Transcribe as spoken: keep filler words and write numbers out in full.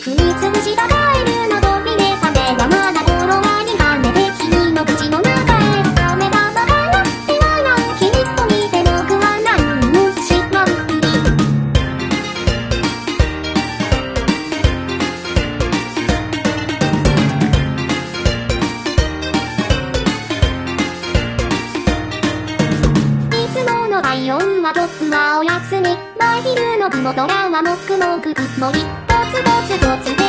踏みつぶしたカエルの飛び出た目がまだフォロワーに跳ねて君の口の中へダメだバカなってはないきっと見て僕は何にもしまうふりいつものライオンは僕はおやすみ真昼の雲空はもくもく曇りポツポツ突然